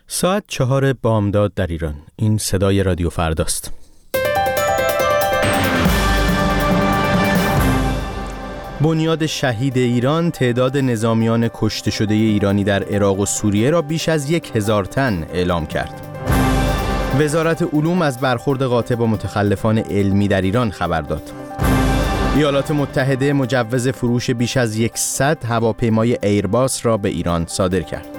ساعت 4 بامداد در ایران. این صدای رادیو فرداست. بنیاد شهید ایران تعداد نظامیان کشته شده ایرانی در عراق و سوریه را بیش از 1000 تن اعلام کرد. وزارت علوم از برخورد قاطع با متخلفان علمی در ایران خبر داد. ایالات متحده مجوز فروش بیش از 100 هواپیمای ایرباس را به ایران صادر کرد.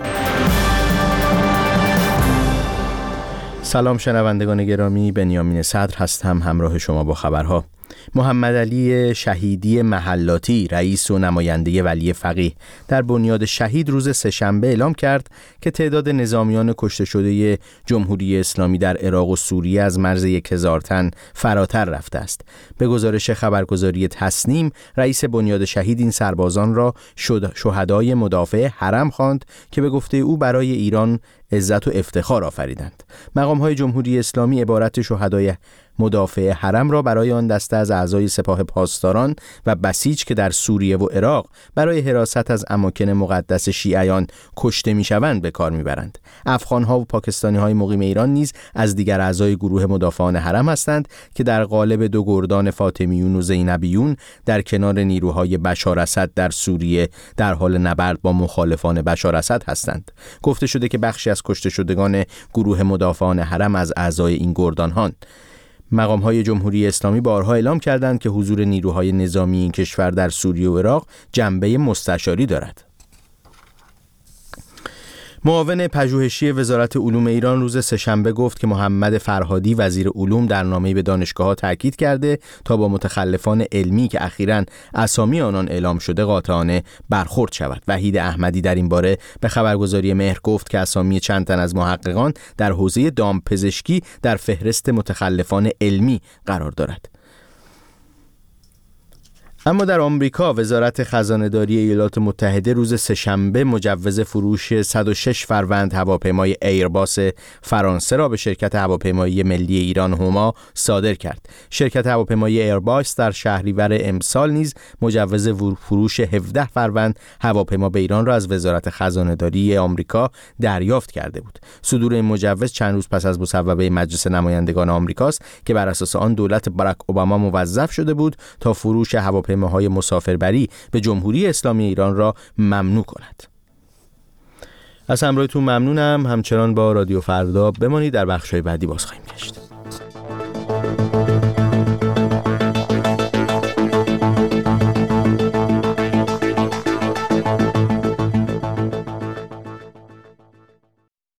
سلام شنوندگان گرامی، بنیامین صدر هستم همراه شما با خبرها. محمد علی شهیدی محلاتی رئیس و نماینده ولی فقیه در بنیاد شهید روز سه‌شنبه اعلام کرد که تعداد نظامیان کشته شده جمهوری اسلامی در عراق و سوریه از مرز 1000 تن فراتر رفته است. به گزارش خبرگزاری تسنیم، رئیس بنیاد شهید این سربازان را شهدای مدافع حرم خواند که به گفته او برای ایران عزت و افتخار آفریدند. مقام‌های جمهوری اسلامی عبارت شهدای مدافع حرم را برای آن دسته از اعضای سپاه پاسداران و بسیج که در سوریه و عراق برای حراست از اماکن مقدس شیعیان کشته می‌شوند به کار می‌برند. افغان‌ها و پاکستانی‌های مقیم ایران نیز از دیگر اعضای گروه مدافعان حرم هستند که در قالب دو گردان فاطمیون و زینبیون در کنار نیروهای بشار اسد در سوریه در حال نبرد با مخالفان بشار اسد هستند. گفته شده که بخشی از کشته شدگان گروه مدافعان حرم از اعضای این گردان‌هان. مقام‌های جمهوری اسلامی بارها اعلام کردند که حضور نیروهای نظامی این کشور در سوریه و عراق جنبه مستشاری دارد. معاون پژوهشی وزارت علوم ایران روز سه‌شنبه گفت که محمد فرهادی وزیر علوم در نامه‌ای به دانشگاه‌ها تاکید کرده تا با متخلفان علمی که اخیراً اسامی آنان اعلام شده قاطعانه برخورد شود. وحید احمدی در این باره به خبرگزاری مهر گفت که اسامی چند تن از محققان در حوزه دامپزشکی در فهرست متخلفان علمی قرار دارد. اما در آمریکا وزارت خزانه‌داری ایالات متحده روز سه‌شنبه مجوز فروش 106 فروند هواپیمای ایرباس فرانسه را به شرکت هواپیمایی ملی ایران هما صادر کرد. شرکت هواپیمایی ایرباس در شهریور امسال نیز مجوز فروش 17 فروند هواپیما به ایران را از وزارت خزانه‌داری آمریکا دریافت کرده بود. صدور این مجوز چند روز پس از مصوبه مجلس نمایندگان آمریکاست که بر اساس آن دولت باراک اوباما موظف شده بود تا فروش هواپیماهای مسافربری به جمهوری اسلامی ایران را ممنوع کند. از همراهیتون ممنونم. همچنان با رادیو فردا بمانید. در بخش‌های بعدی باز خواهیم گشت.